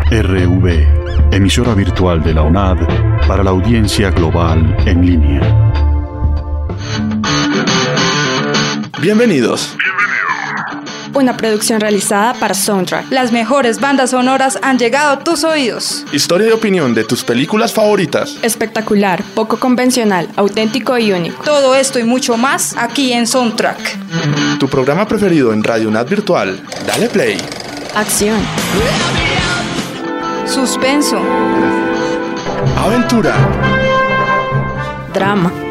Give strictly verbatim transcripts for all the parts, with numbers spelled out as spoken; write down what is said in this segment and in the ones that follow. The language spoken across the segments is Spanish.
R V, emisora virtual de la UNAD para la audiencia global en línea. Bienvenidos. Una producción realizada para Soundtrack. Las mejores bandas sonoras han llegado a tus oídos. Historia y opinión de tus películas favoritas. Espectacular, poco convencional, auténtico y único. Todo esto y mucho más aquí en Soundtrack. Tu programa preferido en Radio UNAD Virtual. Dale play. Acción. Suspenso. Aventura. Drama.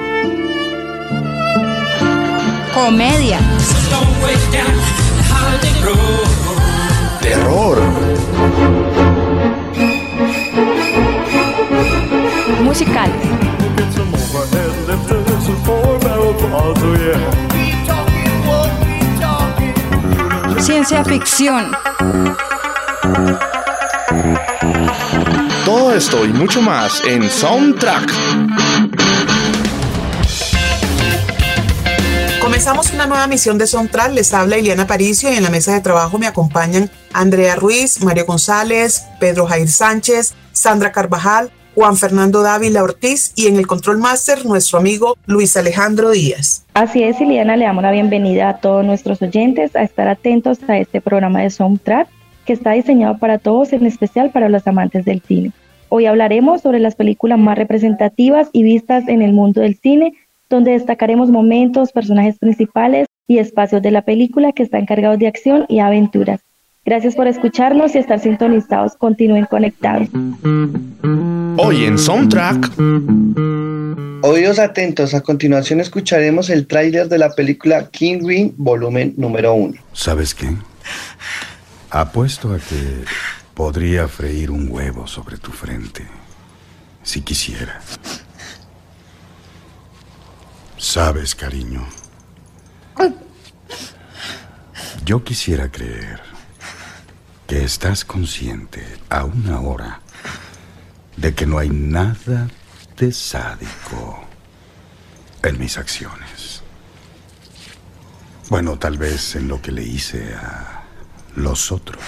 Comedia. Terror. Musical. Ciencia ficción. Todo esto y mucho más en Soundtrack. Comenzamos una nueva misión de Soundtrack. Les habla Ileana Aparicio y en la mesa de trabajo me acompañan Andrea Ruiz, Mario González, Pedro Jair Sánchez, Sandra Carvajal, Juan Fernando Dávila Ortiz y en el Control Master nuestro amigo Luis Alejandro Díaz. Así es, Ileana, le damos la bienvenida a todos nuestros oyentes a estar atentos a este programa de Soundtrack que está diseñado para todos, en especial para los amantes del cine. Hoy hablaremos sobre las películas más representativas y vistas en el mundo del cine, donde destacaremos momentos, personajes principales y espacios de la película que están cargados de acción y aventuras. Gracias por escucharnos y estar sintonizados. Continúen conectados. Hoy en Soundtrack. Oídos atentos, a continuación escucharemos el tráiler de la película Kingbin, volumen número uno. ¿Sabes qué? Apuesto a que podría freír un huevo sobre tu frente, si quisiera. Sabes, cariño, yo quisiera creer que estás consciente aún ahora de que no hay nada de sádico en mis acciones. Bueno, tal vez en lo que le hice a los otros,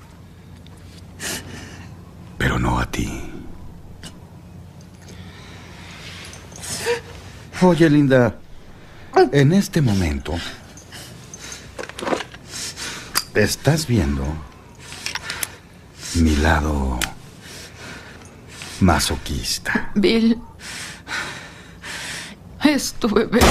pero no a ti. Oye, linda, en este momento estás viendo mi lado masoquista. Bill, es tu bebé.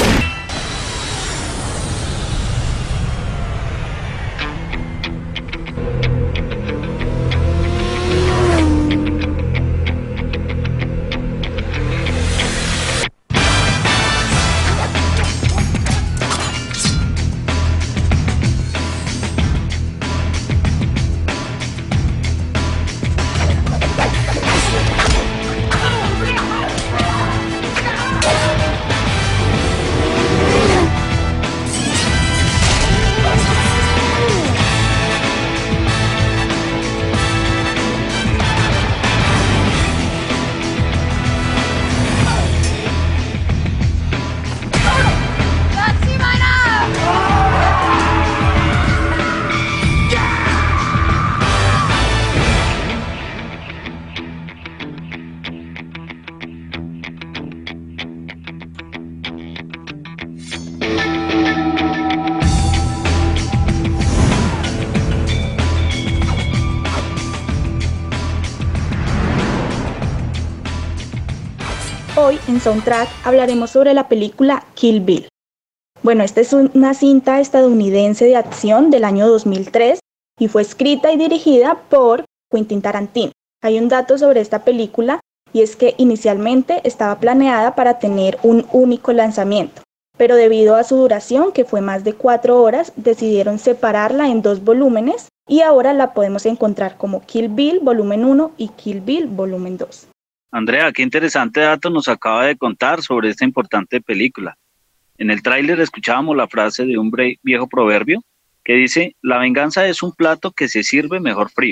Hoy en Soundtrack hablaremos sobre la película Kill Bill. Bueno, esta es una cinta estadounidense de acción del año dos mil tres y fue escrita y dirigida por Quentin Tarantino. Hay un dato sobre esta película y es que inicialmente estaba planeada para tener un único lanzamiento, pero debido a su duración, que fue más de cuatro horas, decidieron separarla en dos volúmenes y ahora la podemos encontrar como Kill Bill volumen uno y Kill Bill volumen dos. Andrea, qué interesante dato nos acaba de contar sobre esta importante película. En el tráiler escuchábamos la frase de un viejo proverbio que dice: la venganza es un plato que se sirve mejor frío.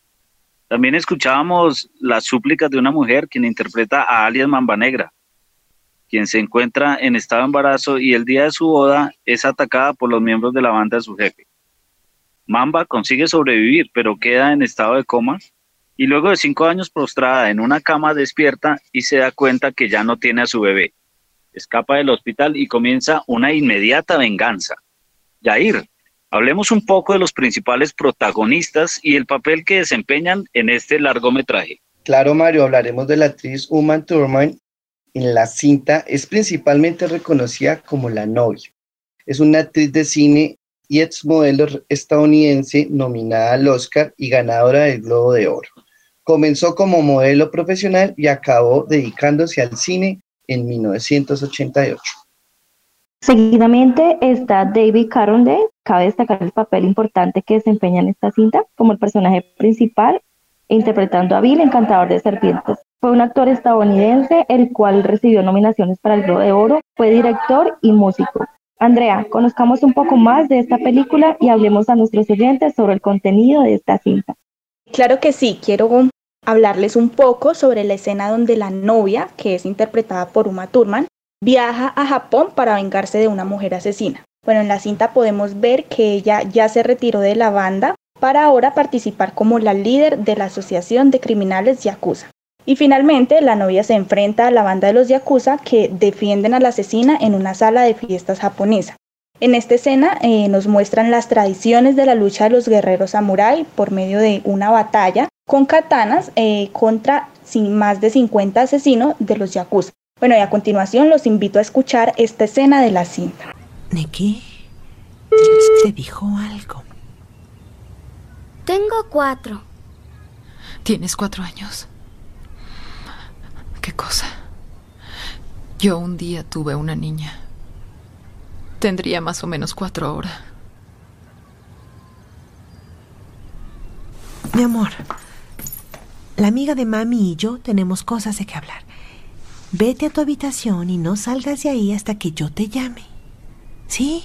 También escuchábamos las súplicas de una mujer quien interpreta a alias Mamba Negra, quien se encuentra en estado de embarazo y el día de su boda es atacada por los miembros de la banda de su jefe. Mamba consigue sobrevivir, pero queda en estado de coma y luego de cinco años postrada en una cama despierta y se da cuenta que ya no tiene a su bebé. Escapa del hospital y comienza una inmediata venganza. Yair, hablemos un poco de los principales protagonistas y el papel que desempeñan en este largometraje. Claro, Mario, hablaremos de la actriz Uma Thurman. En la cinta es principalmente reconocida como la novia. Es una actriz de cine y exmodelo estadounidense nominada al Oscar y ganadora del Globo de Oro. Comenzó como modelo profesional y acabó dedicándose al cine en mil novecientos ochenta y ocho. Seguidamente está David Carradine. Cabe destacar el papel importante que desempeña en esta cinta como el personaje principal, interpretando a Bill, encantador de serpientes. Fue un actor estadounidense, el cual recibió nominaciones para el Globo de Oro, fue director y músico. Andrea, conozcamos un poco más de esta película y hablemos a nuestros oyentes sobre el contenido de esta cinta. Claro que sí, quiero hablarles un poco sobre la escena donde la novia, que es interpretada por Uma Thurman, viaja a Japón para vengarse de una mujer asesina. Bueno, en la cinta podemos ver que ella ya se retiró de la banda para ahora participar como la líder de la Asociación de Criminales Yakuza. Y finalmente, la novia se enfrenta a la banda de los Yakuza que defienden a la asesina en una sala de fiestas japonesa. En esta escena eh, nos muestran las tradiciones de la lucha de los guerreros samurái por medio de una batalla con katanas eh, contra sin más de cincuenta asesinos de los Yakuza. Bueno, y a continuación los invito a escuchar esta escena de la cinta. Nikki, ¿te dijo algo? Tengo cuatro. ¿Tienes cuatro años? ¿Qué cosa? Yo un día tuve una niña. Tendría más o menos cuatro ahora. Mi amor, la amiga de mami y yo tenemos cosas de qué hablar. Vete a tu habitación y no salgas de ahí hasta que yo te llame. ¿Sí?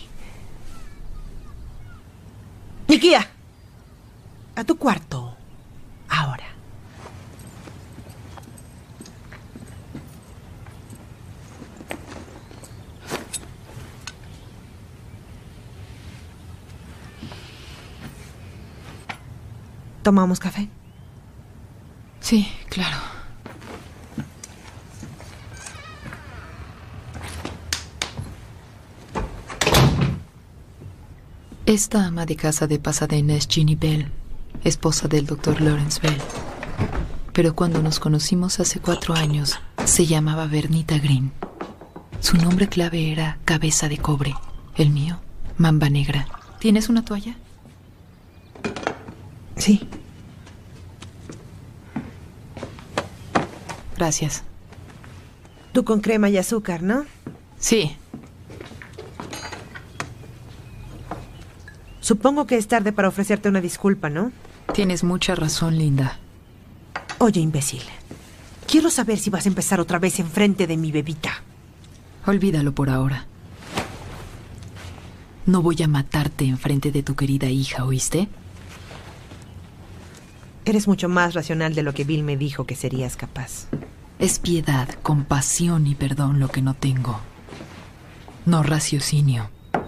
Nikia, a tu cuarto. Ahora. ¿Tomamos café? Sí, claro. Esta ama de casa de Pasadena es Ginny Bell, esposa del doctor Lawrence Bell. Pero cuando nos conocimos hace cuatro años, se llamaba Bernita Green. Su nombre clave era Cabeza de Cobre. El mío, Mamba Negra. ¿Tienes una toalla? Sí. Gracias. Tú con crema y azúcar, ¿no? Sí. Supongo que es tarde para ofrecerte una disculpa, ¿no? Tienes mucha razón, linda. Oye, imbécil. Quiero saber si vas a empezar otra vez enfrente de mi bebita. Olvídalo por ahora. No voy a matarte enfrente de tu querida hija, ¿oíste? Eres mucho más racional de lo que Bill me dijo que serías capaz. Es piedad, compasión y perdón lo que no tengo. No raciocinio.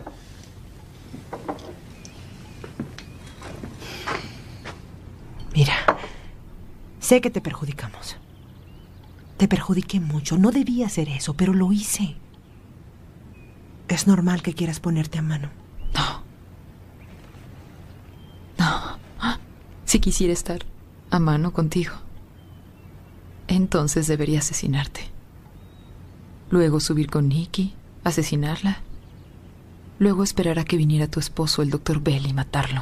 Mira, sé que te perjudicamos. Te perjudiqué mucho. No debía hacer eso, pero lo hice. Es normal que quieras ponerte a mano. No. No. Si quisiera estar a mano contigo, entonces debería asesinarte. Luego subir con Nikki, asesinarla. Luego esperar a que viniera tu esposo, el doctor Bell, y matarlo.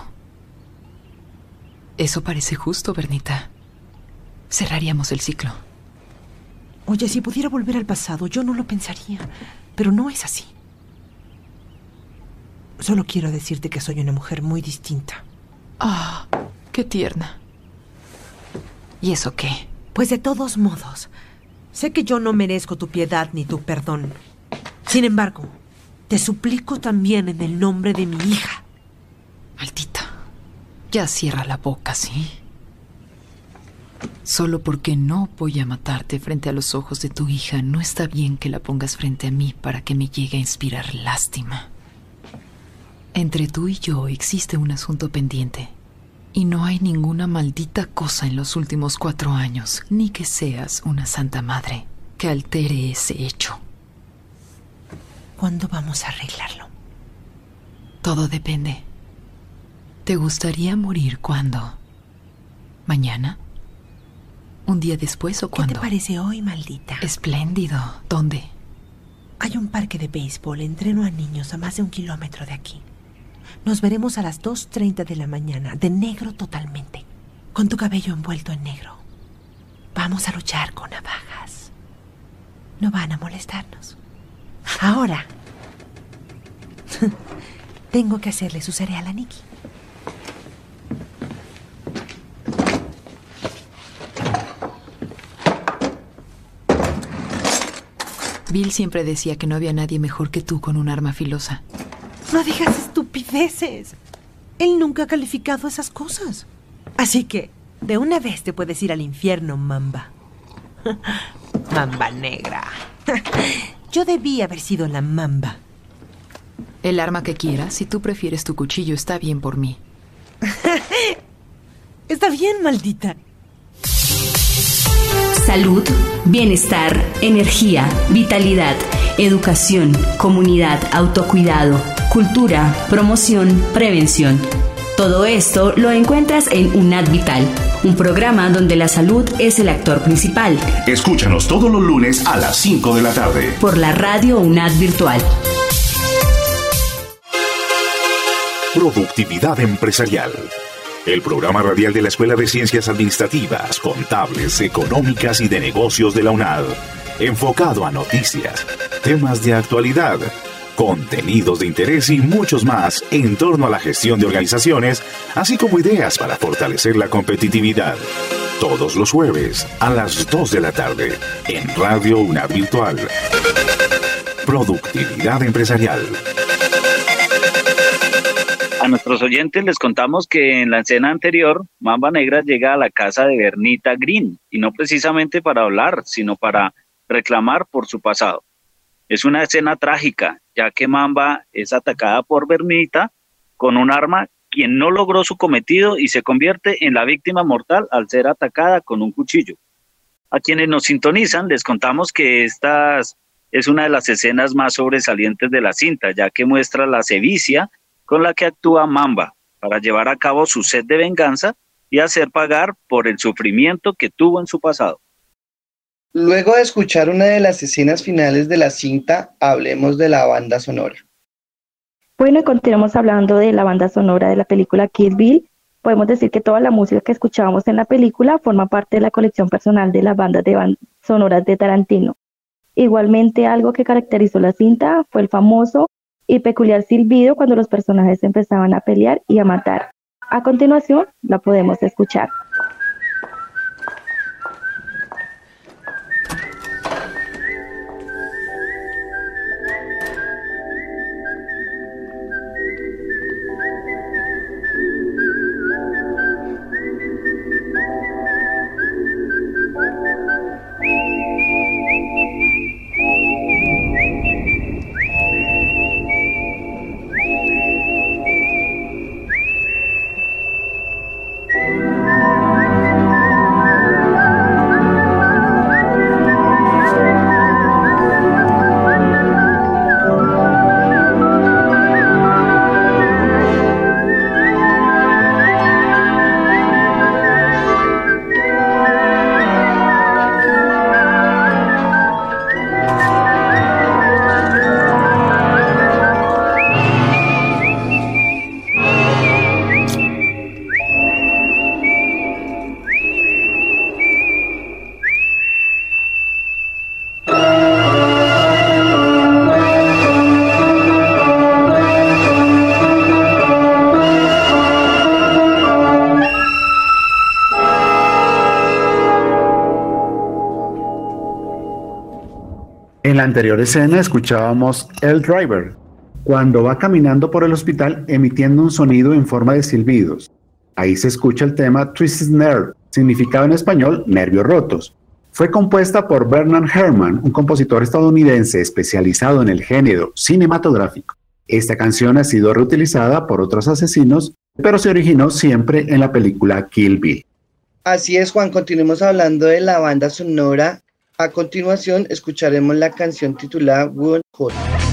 Eso parece justo, Bernita. Cerraríamos el ciclo. Oye, si pudiera volver al pasado, yo no lo pensaría. Pero no es así. Solo quiero decirte que soy una mujer muy distinta. Ah, qué tierna. ¿Y eso qué? Pues de todos modos, sé que yo no merezco tu piedad ni tu perdón. Sin embargo, te suplico también en el nombre de mi hija. Maldita. Ya cierra la boca, ¿sí? Solo porque no voy a matarte frente a los ojos de tu hija, no está bien que la pongas frente a mí para que me llegue a inspirar lástima. Entre tú y yo existe un asunto pendiente. Y no hay ninguna maldita cosa en los últimos cuatro años, ni que seas una santa madre, que altere ese hecho. ¿Cuándo vamos a arreglarlo? Todo depende. ¿Te gustaría morir cuándo? ¿Mañana? ¿Un día después o cuándo? ¿Qué te parece hoy, maldita? Espléndido. ¿Dónde? Hay un parque de béisbol. Entreno a niños a más de un kilómetro de aquí. Nos veremos a las dos treinta de la mañana, de negro totalmente, con tu cabello envuelto en negro. Vamos a luchar con navajas. No van a molestarnos. Ahora, tengo que hacerle su cereal a Nikki. Bill siempre decía que no había nadie mejor que tú con un arma filosa. No digas estupideces. Él nunca ha calificado esas cosas. Así que, de una vez te puedes ir al infierno, Mamba. Mamba negra. Yo debí haber sido la Mamba. El arma que quieras, si tú prefieres tu cuchillo, está bien por mí. Está bien, maldita. Salud, bienestar, energía, vitalidad, educación, comunidad, autocuidado, cultura, promoción, prevención. Todo esto lo encuentras en UNAD Vital, un programa donde la salud es el actor principal. Escúchanos todos los lunes a las cinco de la tarde. Por la radio UNAD Virtual. Productividad empresarial. El programa radial de la Escuela de Ciencias Administrativas, Contables, Económicas y de Negocios de la UNAD. Enfocado a noticias, temas de actualidad, contenidos de interés y muchos más en torno a la gestión de organizaciones, así como ideas para fortalecer la competitividad. Todos los jueves a las dos de la tarde en Radio UNAD Virtual. Productividad empresarial. A nuestros oyentes les contamos que en la escena anterior, Mamba Negra llega a la casa de Bernita Green, y no precisamente para hablar, sino para reclamar por su pasado. Es una escena trágica, ya que Mamba es atacada por Bernita con un arma, quien no logró su cometido y se convierte en la víctima mortal al ser atacada con un cuchillo. A quienes nos sintonizan les contamos que esta es una de las escenas más sobresalientes de la cinta, ya que muestra la sevicia con la que actúa Mamba para llevar a cabo su sed de venganza y hacer pagar por el sufrimiento que tuvo en su pasado. Luego de escuchar una de las escenas finales de la cinta, hablemos de la banda sonora. Bueno, y continuamos hablando de la banda sonora de la película Kill Bill. Podemos decir que toda la música que escuchábamos en la película forma parte de la colección personal de las bandas de band- sonoras de Tarantino. Igualmente, algo que caracterizó la cinta fue el famoso y peculiar silbido cuando los personajes empezaban a pelear y a matar. A continuación, la podemos escuchar. En la anterior escena escuchábamos El Driver, cuando va caminando por el hospital emitiendo un sonido en forma de silbidos. Ahí se escucha el tema Twisted Nerve, significado en español nervios rotos. Fue compuesta por Bernard Herrmann, un compositor estadounidense especializado en el género cinematográfico. Esta canción ha sido reutilizada por otros asesinos pero se originó siempre en la película Kill Bill. Así es, Juan, continuemos hablando de la banda sonora. A continuación escucharemos la canción titulada Wound Hot.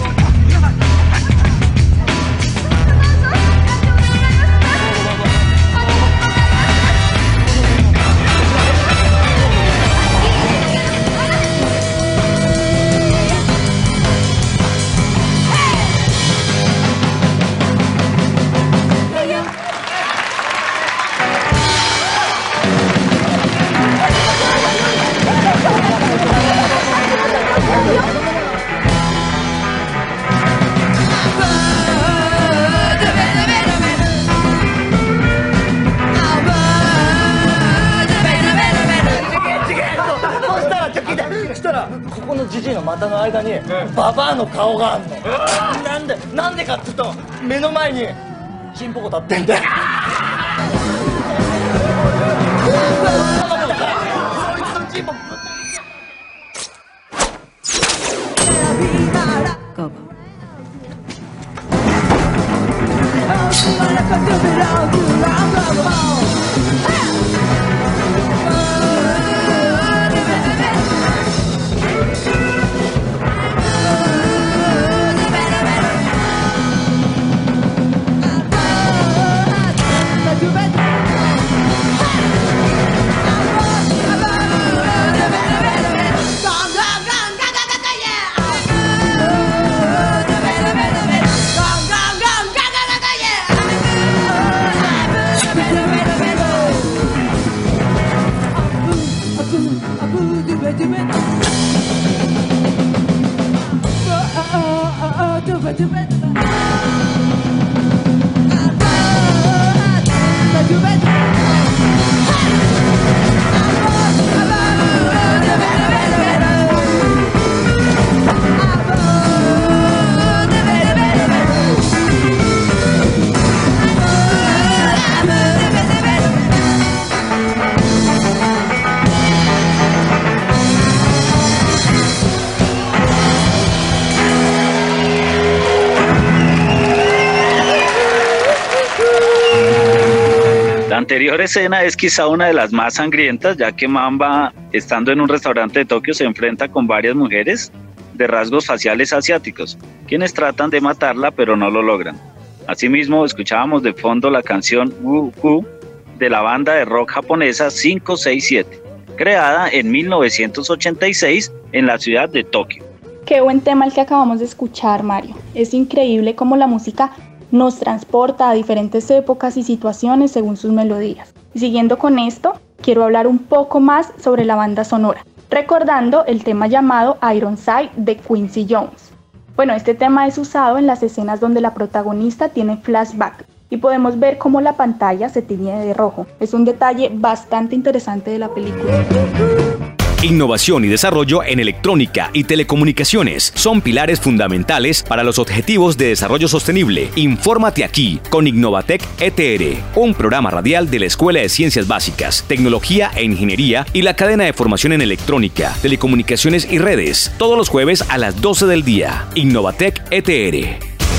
La anterior escena es quizá una de las más sangrientas, ya que Mamba, estando en un restaurante de Tokio, se enfrenta con varias mujeres de rasgos faciales asiáticos, quienes tratan de matarla pero no lo logran. Asimismo, escuchábamos de fondo la canción Woo Woo de la banda de rock japonesa cinco seis siete, creada en mil novecientos ochenta y seis en la ciudad de Tokio. Qué buen tema el que acabamos de escuchar, Mario. Es increíble cómo la música nos transporta a diferentes épocas y situaciones según sus melodías. Y siguiendo con esto, quiero hablar un poco más sobre la banda sonora, recordando el tema llamado Ironside de Quincy Jones. Bueno, este tema es usado en las escenas donde la protagonista tiene flashback y podemos ver cómo la pantalla se tiñe de rojo. Es un detalle bastante interesante de la película. Innovación y desarrollo en electrónica y telecomunicaciones son pilares fundamentales para los objetivos de desarrollo sostenible. Infórmate aquí con Innovatec E T R, un programa radial de la Escuela de Ciencias Básicas, Tecnología e Ingeniería y la cadena de formación en electrónica, telecomunicaciones y redes, todos los jueves a las doce del día. Innovatec E T R.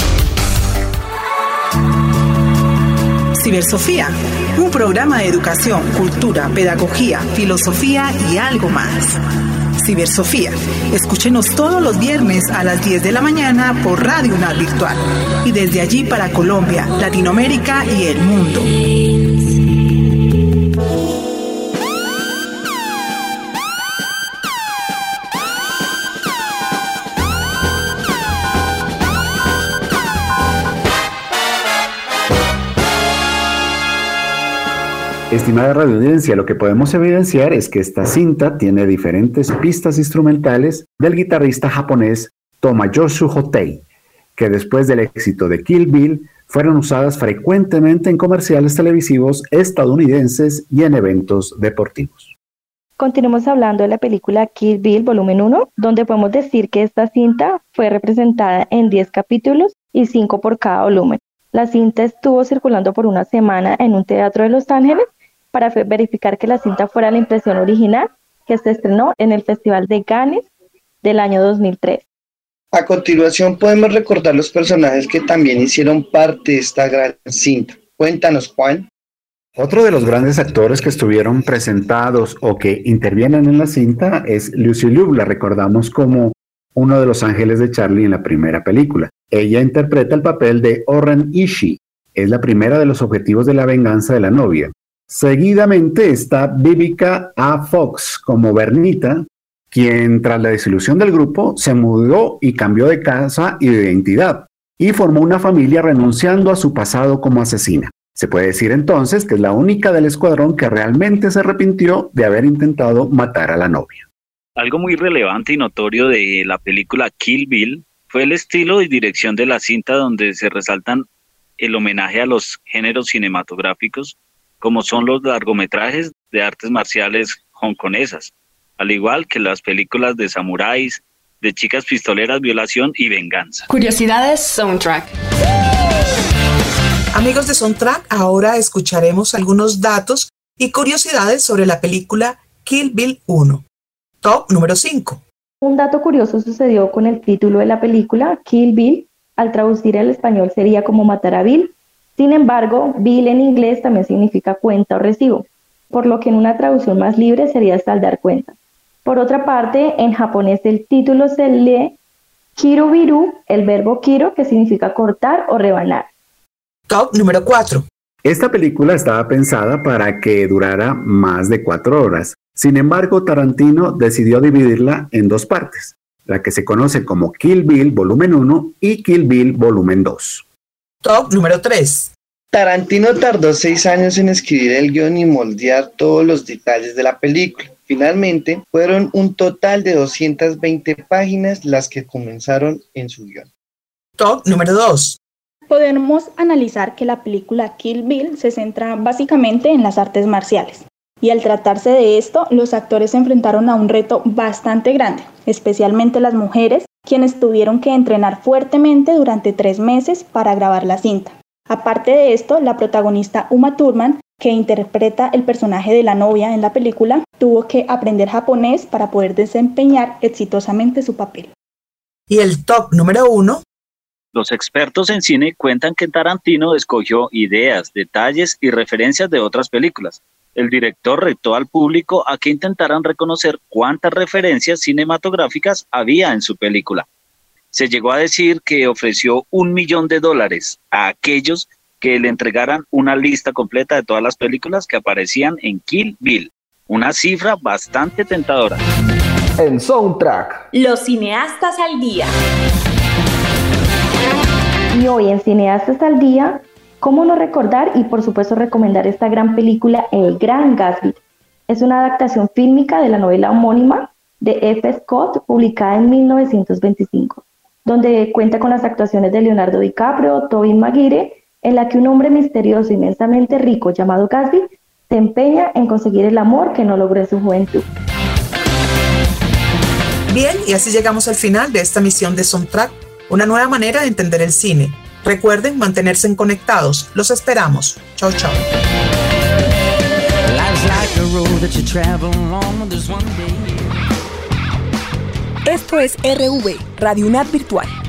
Cibersofía, un programa de educación, cultura, pedagogía, filosofía y algo más. Cibersofía, escúchenos todos los viernes a las diez de la mañana por Radio UNAD Virtual y desde allí para Colombia, Latinoamérica y el mundo. Estimada radioaudiencia, lo que podemos evidenciar es que esta cinta tiene diferentes pistas instrumentales del guitarrista japonés Tomoyoshi Hotei, que después del éxito de Kill Bill fueron usadas frecuentemente en comerciales televisivos estadounidenses y en eventos deportivos. Continuemos hablando de la película Kill Bill Volumen uno, donde podemos decir que esta cinta fue representada en diez capítulos y cinco por cada volumen. La cinta estuvo circulando por una semana en un teatro de Los Ángeles para verificar que la cinta fuera la impresión original, que se estrenó en el Festival de Cannes del año dos mil tres. A continuación podemos recordar los personajes que también hicieron parte de esta gran cinta. Cuéntanos, Juan. Otro de los grandes actores que estuvieron presentados o que intervienen en la cinta es Lucy Liu. La recordamos como uno de los ángeles de Charlie en la primera película. Ella interpreta el papel de Oren Ishii. Es la primera de los objetivos de la venganza de la novia. Seguidamente está Vivica A. Fox como Bernita, quien tras la disolución del grupo se mudó y cambió de casa y de identidad y formó una familia renunciando a su pasado como asesina. Se puede decir entonces que es la única del escuadrón que realmente se arrepintió de haber intentado matar a la novia. Algo muy relevante y notorio de la película Kill Bill fue el estilo y dirección de la cinta, donde se resaltan el homenaje a los géneros cinematográficos, como son los largometrajes de artes marciales hongkonesas, al igual que las películas de samuráis, de chicas pistoleras, violación y venganza. Curiosidades Soundtrack. Amigos de Soundtrack, ahora escucharemos algunos datos y curiosidades sobre la película Kill Bill uno. Top número cinco. Un dato curioso sucedió con el título de la película, Kill Bill. Al traducir al español sería como matar a Bill. Sin embargo, Bill en inglés también significa cuenta o recibo, por lo que en una traducción más libre sería saldar cuentas. Por otra parte, en japonés el título se lee Kirubiru, el verbo kiro, que significa cortar o rebanar. Top número cuatro. Esta película estaba pensada para que durara más de cuatro horas. Sin embargo, Tarantino decidió dividirla en dos partes, la que se conoce como Kill Bill Volumen uno y Kill Bill Volumen dos. Top número tres. Tarantino tardó seis años en escribir el guión y moldear todos los detalles de la película. Finalmente, fueron un total de doscientas veinte páginas las que comenzaron en su guión. Top número dos. Podemos analizar que la película Kill Bill se centra básicamente en las artes marciales. Y al tratarse de esto, los actores se enfrentaron a un reto bastante grande, especialmente las mujeres, quienes tuvieron que entrenar fuertemente durante tres meses para grabar la cinta. Aparte de esto, la protagonista Uma Thurman, que interpreta el personaje de la novia en la película, tuvo que aprender japonés para poder desempeñar exitosamente su papel. Y el top número uno. Los expertos en cine cuentan que Tarantino escogió ideas, detalles y referencias de otras películas. El director retó al público a que intentaran reconocer cuántas referencias cinematográficas había en su película. Se llegó a decir que ofreció un millón de dólares a aquellos que le entregaran una lista completa de todas las películas que aparecían en Kill Bill. Una cifra bastante tentadora. En Soundtrack. Los cineastas al día. Y hoy en Cineastas al Día, ¿cómo no recordar y por supuesto recomendar esta gran película El Gran Gatsby? Es una adaptación fílmica de la novela homónima de F. Scott, publicada en mil novecientos veinticinco, donde cuenta con las actuaciones de Leonardo DiCaprio, Tobey Maguire, en la que un hombre misterioso e inmensamente rico llamado Gatsby se empeña en conseguir el amor que no logró en su juventud. Bien, y así llegamos al final de esta misión de Soundtrack, una nueva manera de entender el cine. Recuerden mantenerse conectados. Los esperamos. Chao, chao. Esto es R V, Radio UNAD Virtual.